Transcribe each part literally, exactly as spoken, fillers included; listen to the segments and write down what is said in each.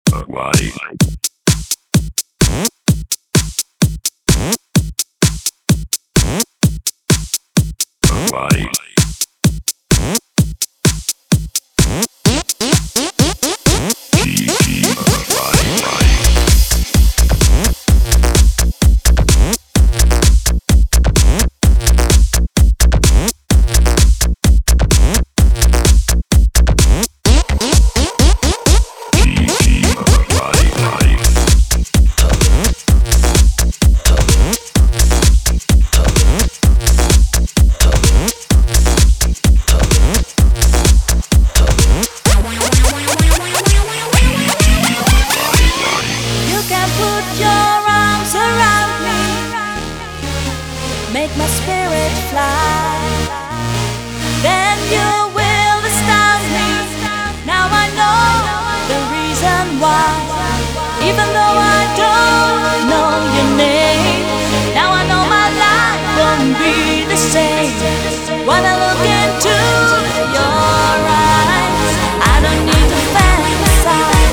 But why? But why? Make my spirit fly, then you will astound me. Now I know the reason why. Even though I don't know your name, now I know my life won't be the same. When I look into your eyes, I don't need to fantasize.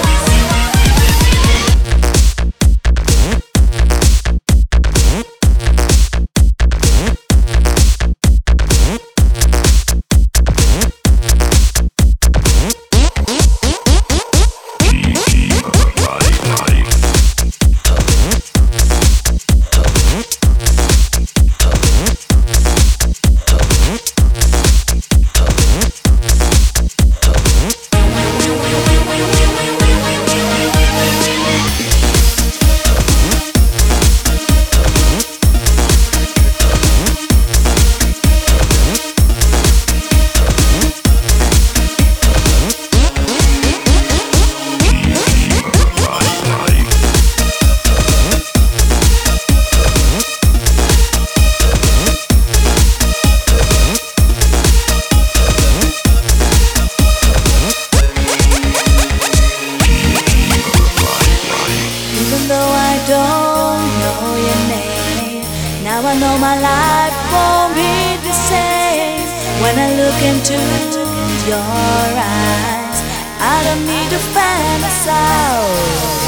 Don't know your name. Now I know my life won't be the same. When I look into your eyes, I don't need to fantasize.